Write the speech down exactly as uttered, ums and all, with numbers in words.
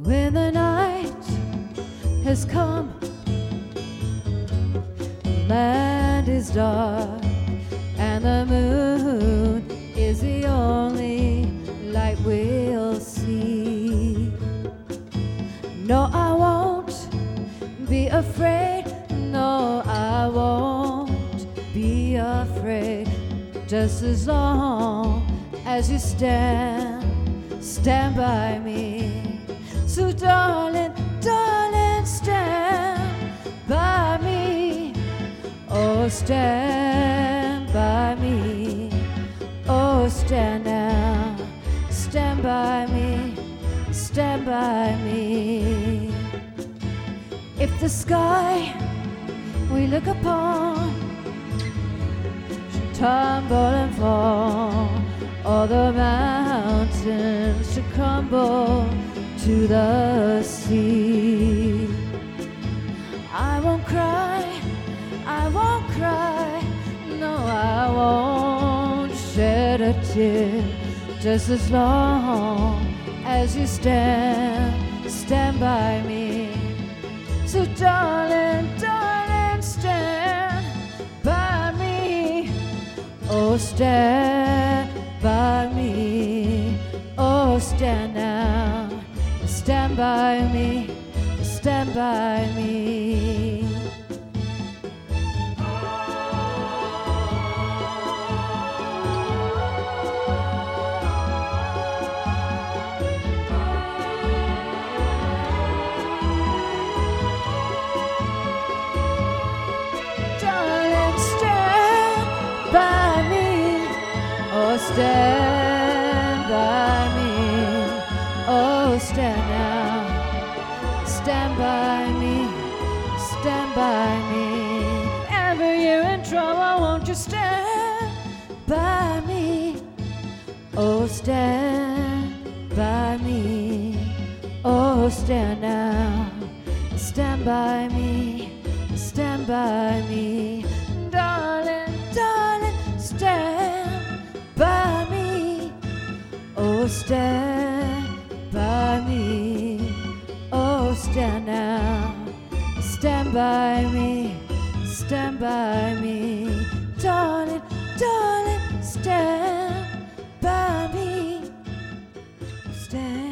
When the night has come, the land is dark, and the moon is the only light we'll see. No, I won't be afraid. No, I won't be afraid. Just as long as you stand, stand by me. So darling, darling, stand by me. Oh, stand by me. Oh, stand now. Stand by me. Stand by me. If the sky we look upon should tumble and fall, all the mountains should crumble to the sea, I won't cry, I won't cry, no, I won't shed a tear. Just as long as you stand, stand by me. So darling, darling, stand by me. Oh, stand by me. Oh, stand now. Stand by me. Stand by me. Stand by me, oh stand now, stand by me, stand by me. Ever you're in trouble, won't you stand by me? Oh stand by me, oh stand now, stand by me, stand by me. Darling, darling, stand by me, oh stand by me, oh stand now, stand by me, stand by me, darling, darling, stand by me, stand.